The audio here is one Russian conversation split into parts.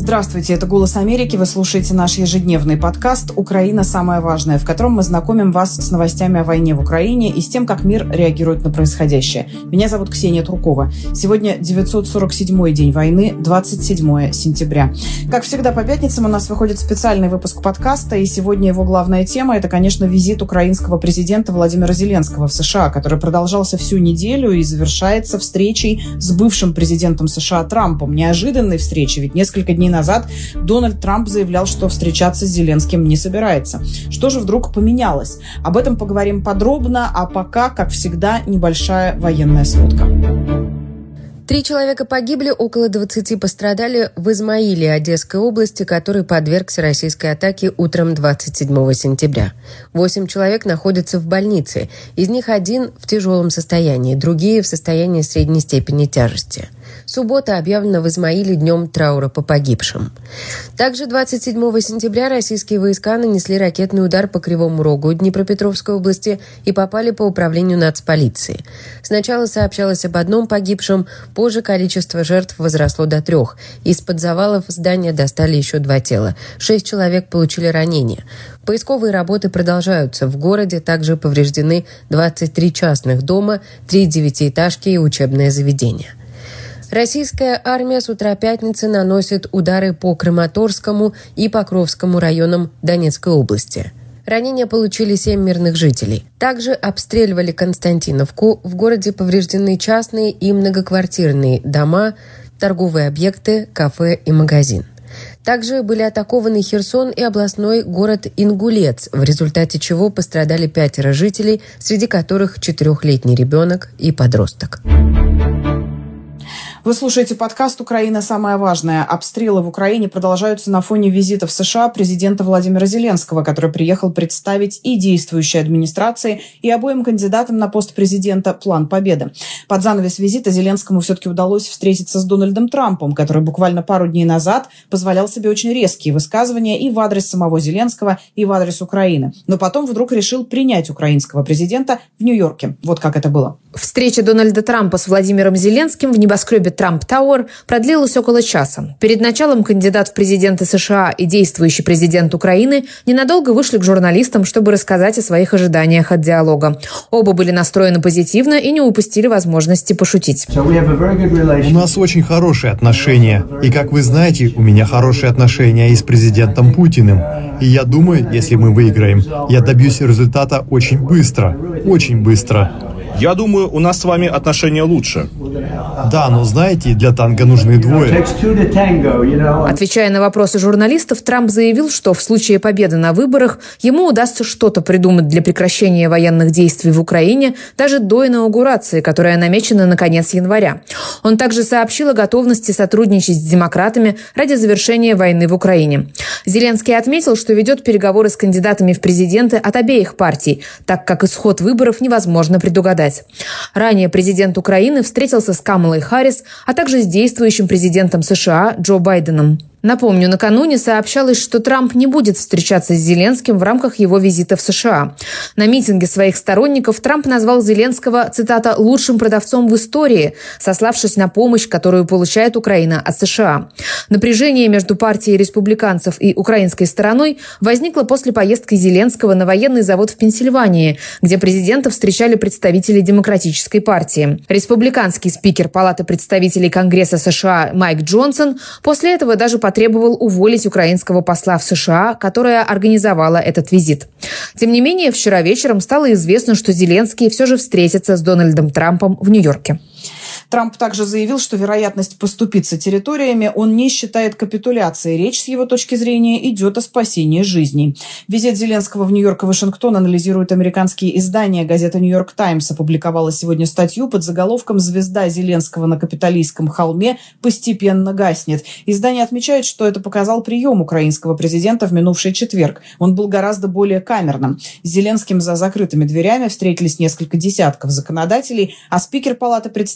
Здравствуйте, это «Голос Америки». Вы слушаете наш ежедневный подкаст «Украина. Самое важное», в котором мы знакомим вас с новостями о войне в Украине и с тем, как мир реагирует на происходящее. Меня зовут Ксения Трукова. Сегодня 947-й день войны, 27 сентября. Как всегда, по пятницам у нас выходит специальный выпуск подкаста, и сегодня его главная тема – это, конечно, визит украинского президента Владимира Зеленского в США, который продолжался всю неделю и завершается встречей с бывшим президентом США Трампом. Неожиданной встречей, ведь несколько дней назад Дональд Трамп заявлял, что встречаться с Зеленским не собирается. Что же вдруг поменялось? Об этом поговорим подробно, а пока, как всегда, небольшая военная сводка. 3 человека погибли, около 20 пострадали в Измаиле Одесской области, который подвергся российской атаке утром 27 сентября. 8 человек находятся в больнице, из них 1 в тяжелом состоянии, другие в состоянии средней степени тяжести. Суббота объявлена в Измаиле днем траура по погибшим. Также 27 сентября российские войска нанесли ракетный удар по Кривому Рогу Днепропетровской области и попали по управлению нацполиции. Сначала сообщалось об 1 погибшем, позже количество жертв возросло до 3. Из-под завалов здания достали еще 2 тела. 6 человек получили ранения. Поисковые работы продолжаются. В городе также повреждены 23 частных дома, 3 девятиэтажки и учебное заведение. Российская армия с утра пятницы наносит удары по Краматорскому и Покровскому районам Донецкой области. Ранения получили 7 мирных жителей. Также обстреливали Константиновку. В городе повреждены частные и многоквартирные дома, торговые объекты, кафе и магазин. Также были атакованы Херсон и областной город Ингулец, в результате чего пострадали 5 жителей, среди которых 4-летний ребенок и подросток. Вы слушаете подкаст «Украина. Самое важное». Обстрелы в Украине продолжаются на фоне визита в США президента Владимира Зеленского, который приехал представить и действующей администрации, и обоим кандидатам на пост президента план победы. Под занавес визита Зеленскому все-таки удалось встретиться с Дональдом Трампом, который буквально пару дней назад позволял себе очень резкие высказывания и в адрес самого Зеленского, и в адрес Украины. Но потом вдруг решил принять украинского президента в Нью-Йорке. Вот как это было. Встреча Дональда Трампа с Владимиром Зеленским в небоскребе Трамп Тауэр продлилась около часа. Перед началом кандидат в президенты США и действующий президент Украины ненадолго вышли к журналистам, чтобы рассказать о своих ожиданиях от диалога. Оба были настроены позитивно и не упустили возможности пошутить. У нас очень хорошие отношения. И, как вы знаете, у меня хорошие отношения и с президентом Путиным. И я думаю, если мы выиграем, я добьюсь результата очень быстро. Очень быстро. Я думаю, у нас с вами отношения лучше. Да, но знаете, для танго нужны 2. Отвечая на вопросы журналистов, Трамп заявил, что в случае победы на выборах ему удастся что-то придумать для прекращения военных действий в Украине даже до инаугурации, которая намечена на конец января. Он также сообщил о готовности сотрудничать с демократами ради завершения войны в Украине. Зеленский отметил, что ведет переговоры с кандидатами в президенты от обеих партий, так как исход выборов невозможно предугадать. Ранее президент Украины встретился с Камалой Харрис, а также с действующим президентом США Джо Байденом. Напомню, накануне сообщалось, что Трамп не будет встречаться с Зеленским в рамках его визита в США. На митинге своих сторонников Трамп назвал Зеленского, цитата, «лучшим продавцом в истории», сославшись на помощь, которую получает Украина от США. Напряжение между партией республиканцев и украинской стороной возникло после поездки Зеленского на военный завод в Пенсильвании, где президента встречали представители Демократической партии. Республиканский спикер Палаты представителей Конгресса США Майк Джонсон после этого даже потребовал уволить украинского посла в США, которая организовала этот визит. Тем не менее, вчера вечером стало известно, что Зеленский все же встретится с Дональдом Трампом в Нью-Йорке. Трамп также заявил, что вероятность поступиться территориями он не считает капитуляцией. Речь, с его точки зрения, идет о спасении жизней. Визит Зеленского в Нью-Йорк и Вашингтон анализируют американские издания. Газета «Нью-Йорк Таймс» опубликовала сегодня статью под заголовком «Звезда Зеленского на Капитолийском холме постепенно гаснет». Издание отмечает, что это показал прием украинского президента в минувший четверг. Он был гораздо более камерным. С Зеленским за закрытыми дверями встретились несколько десятков законодателей, а спикер Палаты представителей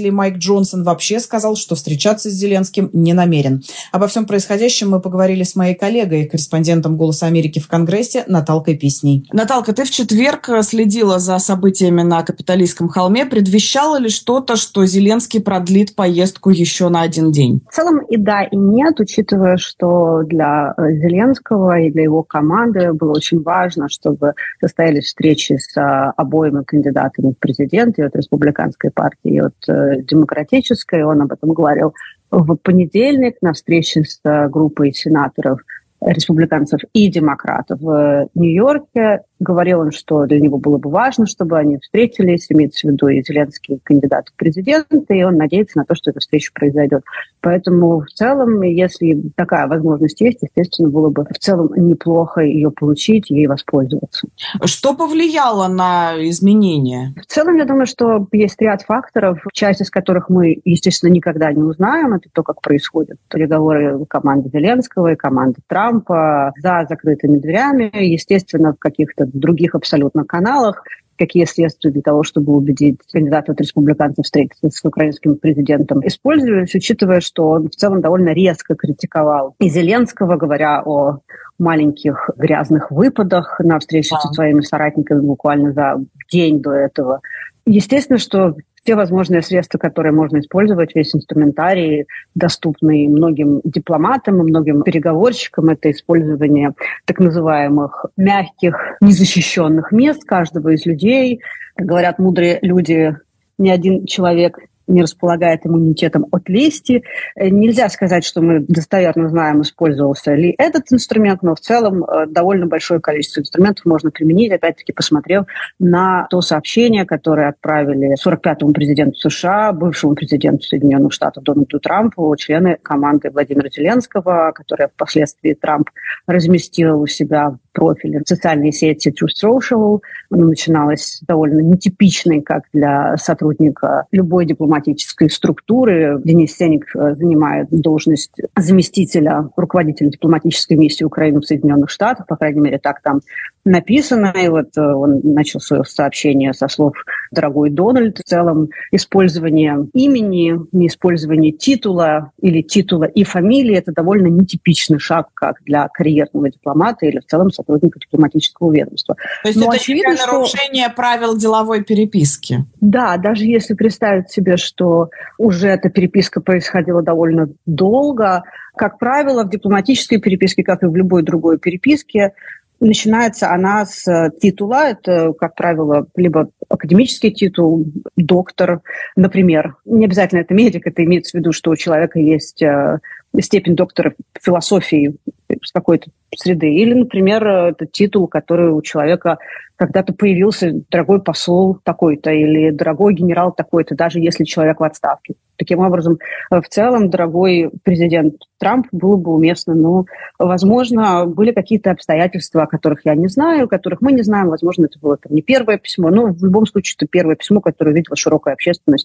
канцлерии Майк Джонсон вообще сказал, что встречаться с Зеленским не намерен. Обо всем происходящем мы поговорили с моей коллегой, корреспондентом «Голоса Америки» в Конгрессе Наталкой Писней. Наталка, ты в четверг следила за событиями на Капитолийском холме. Предвещало ли что-то, что Зеленский продлит поездку еще на один день? В целом и да, и нет, учитывая, что для Зеленского и для его команды было очень важно, чтобы состоялись встречи с обоими кандидатами в президенты, от республиканской партии и от демократической. Он об этом говорил в понедельник на встрече с группой сенаторов республиканцев и демократов в Нью-Йорке. Говорил он, что для него было бы важно, чтобы они встретились, имеется в виду и Зеленский кандидат в президенты, и он надеется на то, что эта встреча произойдет. Поэтому в целом, если такая возможность есть, естественно, было бы в целом неплохо ее получить, ей воспользоваться. Что повлияло на изменения? В целом, я думаю, что есть ряд факторов, часть из которых мы, естественно, никогда не узнаем. Это то, как происходят переговоры команды Зеленского и команды Трампа за закрытыми дверями. Естественно, в каких-то других абсолютно каналах, какие следствия для того, чтобы убедить кандидатов от республиканцев встретиться с украинским президентом, использовались, учитывая, что он в целом довольно резко критиковал и Зеленского, говоря о маленьких грязных выпадах на встрече со своими соратниками буквально за день до этого. Естественно, что все возможные средства, которые можно использовать, весь инструментарий, доступный многим дипломатам и многим переговорщикам, это использование так называемых мягких, незащищенных мест каждого из людей. Как говорят мудрые люди, ни один человек не располагает иммунитетом от лести. Нельзя сказать, что мы достоверно знаем, использовался ли этот инструмент, но в целом довольно большое количество инструментов можно применить, опять-таки посмотрев на то сообщение, которое отправили 45-му президенту США, бывшему президенту Соединенных Штатов Дональду Трампу, члены команды Владимира Зеленского, которое впоследствии Трамп разместил у себя в профиле в социальной сети Truth Social. Оно начиналось довольно нетипичной, как для сотрудника любой дипломатической структуры. Денис Сеник занимает должность заместителя руководителя дипломатической миссии Украины в Соединенных Штатах, по крайней мере, так там написано. И вот он начал свое сообщение со слов «Дорогой Дональд». В целом использование имени, не использование титула или титула и фамилии – это довольно нетипичный шаг как для карьерного дипломата или в целом сотрудника дипломатического ведомства. То есть это очевидно, нарушение правил деловой переписки? Да, даже если представить себе, что уже эта переписка происходила довольно долго, как правило, в дипломатической переписке, как и в любой другой переписке, начинается она с титула. Это, как правило, либо академический титул, доктор, например. Не обязательно это медик, это имеется в виду, что у человека есть степень доктора философии с какой-то среды. Или, например, это титул, который у человека когда-то появился, дорогой посол такой-то или дорогой генерал такой-то, даже если человек в отставке. Таким образом, в целом, дорогой президент Трамп было бы уместно, но, возможно, были какие-то обстоятельства, о которых я не знаю, о которых мы не знаем. Возможно, это было не первое письмо, но в любом случае это первое письмо, которое увидела широкая общественность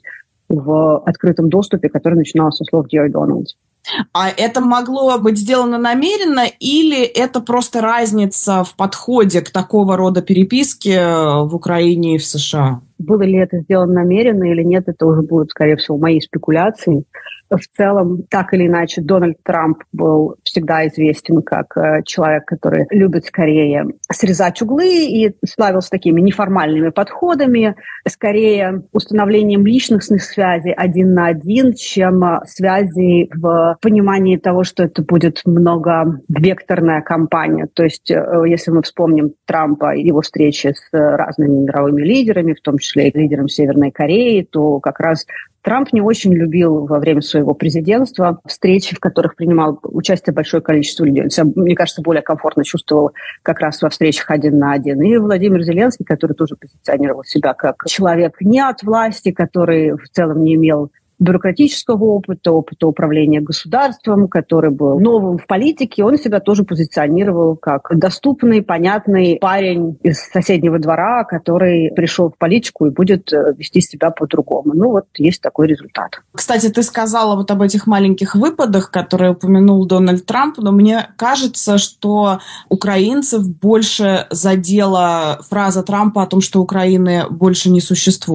в открытом доступе, которое начиналось со слов «Dear Donald». А это могло быть сделано намеренно или это просто разница в подходе к такого рода переписке в Украине и в США? Было ли это сделано намеренно или нет, это уже будут, скорее всего, мои спекуляции. В целом, так или иначе, Дональд Трамп был всегда известен как человек, который любит скорее срезать углы и славился такими неформальными подходами, скорее установлением личностных связей один на один, чем связей в понимании того, что это будет многовекторная кампания. То есть, если мы вспомним Трампа и его встречи с разными мировыми лидерами, в том числе и лидером Северной Кореи, то как раз Трамп не очень любил во время своего президентства встречи, в которых принимал участие большое количество людей. Он себя, мне кажется, более комфортно чувствовал как раз во встречах один на один. И Владимир Зеленский, который тоже позиционировал себя как человек не от власти, который в целом не имел бюрократического опыта управления государством, который был новым в политике, он себя тоже позиционировал как доступный, понятный парень из соседнего двора, который пришел в политику и будет вести себя по-другому. Ну вот есть такой результат. Кстати, ты сказала вот об этих маленьких выпадах, которые упомянул Дональд Трамп, но мне кажется, что украинцев больше задела фраза Трампа о том, что Украины больше не существует.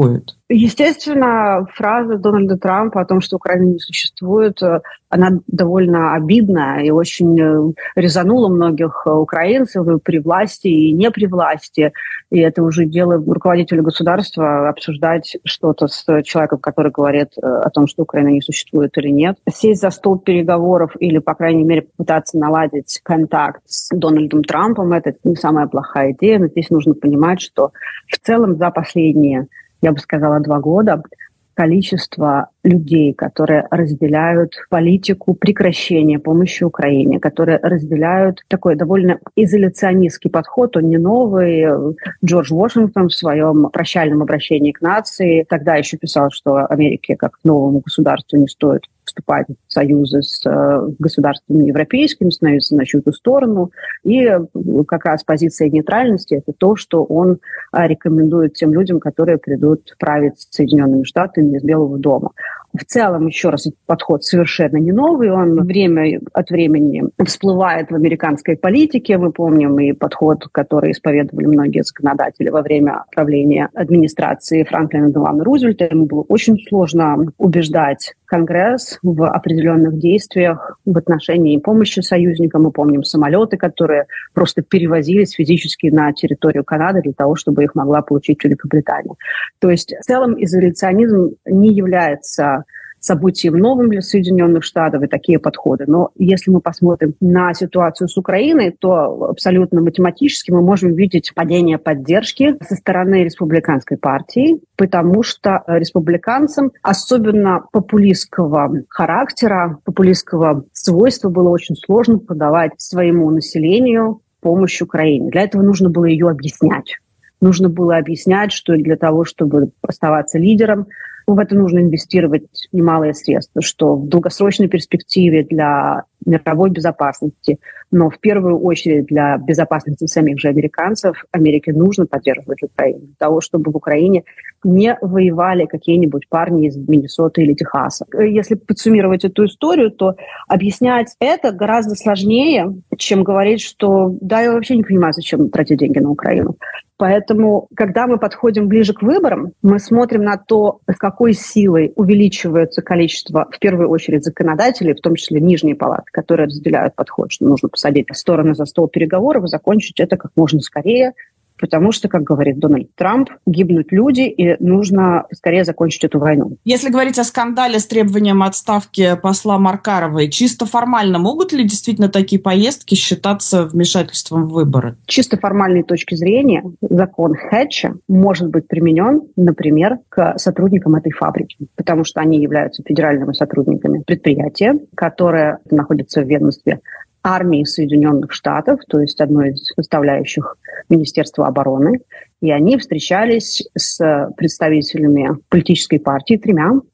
Естественно, фраза Дональда Трампа о том, что Украина не существует, она довольно обидная и очень резанула многих украинцев и при власти, и не при власти. И это уже дело руководителя государства обсуждать что-то с человеком, который говорит о том, что Украина не существует или нет. Сесть за стол переговоров или, по крайней мере, попытаться наладить контакт с Дональдом Трампом – это не самая плохая идея. Но здесь нужно понимать, что в целом за последние, я бы сказала, 2 года количество людей, которые разделяют политику прекращения помощи Украине, которые разделяют такой довольно изоляционистский подход, он не новый. Джордж Вашингтон в своем прощальном обращении к нации тогда еще писал, что Америке как новому государству не стоит вступать в союзы с государствами европейскими, становиться на чью-то сторону. И как раз позиция нейтральности – это то, что он рекомендует тем людям, которые придут править Соединенными Штатами из Белого дома. В целом, еще раз, этот подход совершенно не новый, он время от времени всплывает в американской политике. Мы помним и подход, который исповедовали многие законодатели во время правления администрации Франклина Делано Рузвельта. Ему было очень сложно убеждать Конгресс в определенных действиях в отношении помощи союзникам. Мы помним самолеты, которые просто перевозились физически на территорию Канады для того, чтобы их могла получить Великобритания. То есть в целом изоляционизм не является событием новым для Соединенных Штатов и такие подходы. Но если мы посмотрим на ситуацию с Украиной, то абсолютно математически мы можем видеть падение поддержки со стороны республиканской партии, потому что республиканцам, особенно популистского характера, популистского свойства, было очень сложно подавать своему населению помощь Украине. Для этого нужно было ее объяснять. Нужно было объяснять, что для того, чтобы оставаться лидером, в это нужно инвестировать немалые средства, что в долгосрочной перспективе для мировой безопасности, но в первую очередь для безопасности самих же американцев, Америке нужно поддерживать Украину, для того, чтобы в Украине не воевали какие-нибудь парни из Миннесоты или Техаса. Если подсуммировать эту историю, то объяснять это гораздо сложнее, чем говорить, что да, я вообще не понимаю, зачем тратить деньги на Украину. Поэтому, когда мы подходим ближе к выборам, мы смотрим на то, с какой силой увеличивается количество, в первую очередь, законодателей, в том числе нижние палаты, которые разделяют подход, что нужно посадить стороны за стол переговоров и закончить это как можно скорее, потому что, как говорит Дональд Трамп, гибнут люди, и нужно скорее закончить эту войну. Если говорить о скандале с требованием отставки посла Маркаровой, чисто формально могут ли действительно такие поездки считаться вмешательством в выборы? Чисто формальной точки зрения закон Хэтча может быть применен, например, к сотрудникам этой фабрики, потому что они являются федеральными сотрудниками предприятия, которое находится в ведомстве армии Соединенных Штатов, то есть одной из составляющих Министерства обороны, и они встречались с представителями политической партии, 3,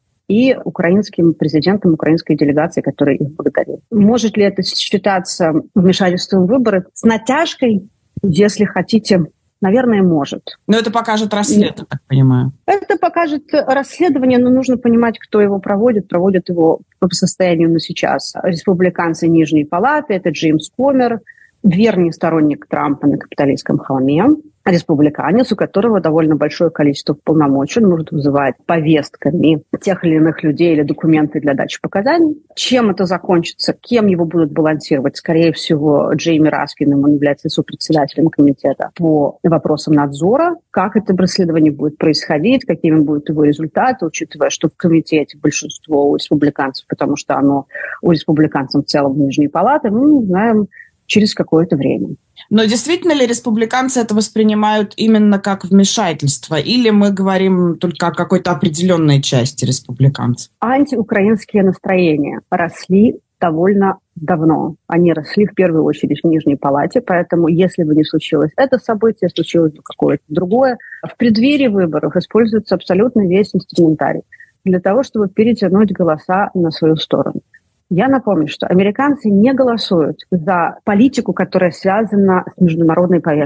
и украинским президентом украинской делегации, который их благодарил. Может ли это считаться вмешательством в выборы? С натяжкой, если хотите, наверное, может. Но это покажет расследование, так понимаю. Это покажет расследование, но нужно понимать, кто его проводит. Проводит его по состоянию на сейчас республиканцы Нижней Палаты, это Джеймс Комер, верный сторонник Трампа на Капитолийском холме, республиканец, у которого довольно большое количество полномочий, он может вызывать повестками тех или иных людей или документы для дачи показаний. Чем это закончится, кем его будут балансировать? Скорее всего, Джейми Раскин, он является сопредседателем комитета по вопросам надзора. Как это расследование будет происходить, какими будут его результаты, учитывая, что в комитете большинство у республиканцев, потому что оно у республиканцев в целом в Нижней Палате, мы узнаем через какое-то время. Но действительно ли республиканцы это воспринимают именно как вмешательство? Или мы говорим только о какой-то определенной части республиканцев? Антиукраинские настроения росли довольно давно. Они росли в первую очередь в Нижней Палате, поэтому если бы не случилось это событие, случилось бы какое-то другое. В преддверии выборов используется абсолютно весь инструментарий для того, чтобы перетянуть голоса на свою сторону. Я напомню, что американцы не голосуют за политику, которая связана с международной повесткой.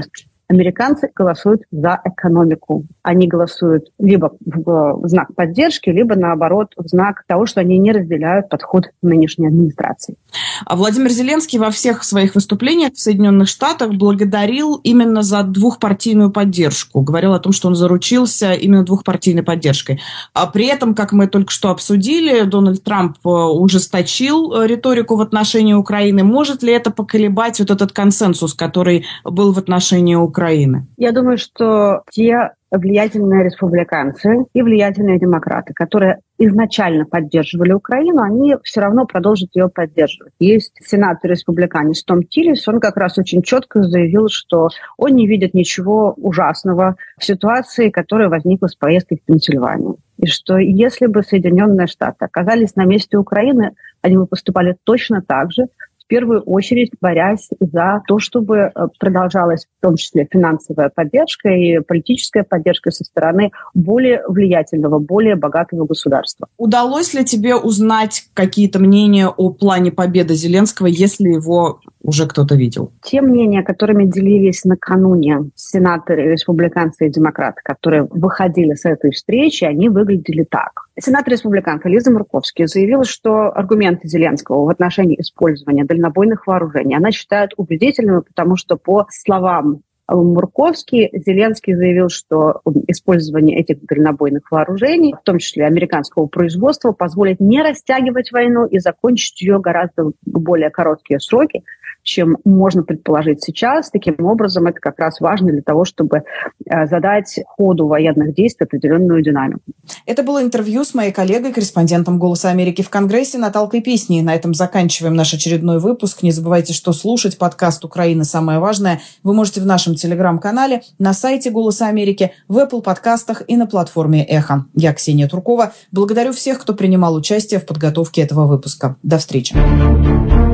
Американцы голосуют за экономику. Они голосуют либо в знак поддержки, либо, наоборот, в знак того, что они не разделяют подход нынешней администрации. А Владимир Зеленский во всех своих выступлениях в Соединенных Штатах благодарил именно за двухпартийную поддержку. Говорил о том, что он заручился именно двухпартийной поддержкой. А при этом, как мы только что обсудили, Дональд Трамп ужесточил риторику в отношении Украины. Может ли это поколебать вот этот консенсус, который был в отношении Украины? Я думаю, что те влиятельные республиканцы и влиятельные демократы, которые изначально поддерживали Украину, они все равно продолжат ее поддерживать. Есть сенатор-республиканец Том Тиллис, он как раз очень четко заявил, что он не видит ничего ужасного в ситуации, которая возникла с поездкой в Пенсильванию. И что если бы Соединенные Штаты оказались на месте Украины, они бы поступали точно так же, в первую очередь борясь за то, чтобы продолжалась в том числе финансовая поддержка и политическая поддержка со стороны более влиятельного, более богатого государства. Удалось ли тебе узнать какие-то мнения о плане победы Зеленского, если его уже кто-то видел? Те мнения, которыми делились накануне сенаторы, республиканцы и демократы, которые выходили с этой встречи, они выглядели так. Сенатор-республиканка Лиза Мурковский заявила, что аргументы Зеленского в отношении использования дальнобойных вооружений она считает убедительными, потому что, по словам Мурковский, Зеленский заявил, что использование этих дальнобойных вооружений, в том числе американского производства, позволит не растягивать войну и закончить ее гораздо в более короткие сроки, чем можно предположить сейчас. Таким образом, это как раз важно для того, чтобы задать ходу военных действий определенную динамику. Это было интервью с моей коллегой, корреспондентом «Голоса Америки» в Конгрессе Наталкой Писней. На этом заканчиваем наш очередной выпуск. Не забывайте, что слушать подкаст «Украина. Самое важное» вы можете в нашем телеграм-канале, на сайте «Голоса Америки», в Apple подкастах и на платформе «Эхо». Я Ксения Туркова. Благодарю всех, кто принимал участие в подготовке этого выпуска. До встречи.